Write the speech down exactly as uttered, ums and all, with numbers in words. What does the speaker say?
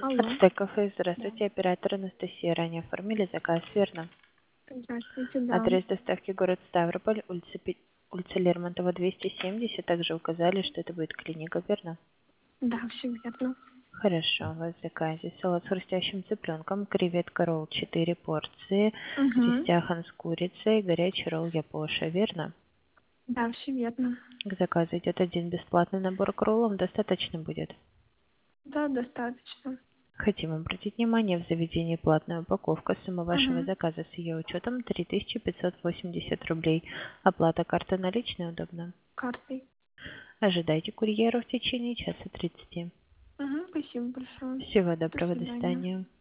Алло, Ацтек кафе, да. здравствуйте, оператор Анастасия. Ранее оформили заказ, верно? Здравствуйте, да. Адрес доставки город Ставрополь, улица, Пи- улица Лермонтова, двести семьдесят. Также указали, что это будет клиника, верно? Да, все верно. Хорошо, у вас в заказе салат с хрустящим цыпленком, креветка ролл четыре порции, Угу. крестяхан с курицей, горячий ролл япоша, верно? Да, все верно. К заказу идет один бесплатный набор к роллам, достаточно будет. Да, достаточно. Хотим обратить внимание, в заведении платная упаковка. Сумма вашего Угу. заказа с ее учетом три тысячи пятьсот восемьдесят рублей. Оплата карты наличной удобно. Картой. Ожидайте курьера в течение часа тридцати. Угу, спасибо большое. Всего До доброго, до свидания. свидания.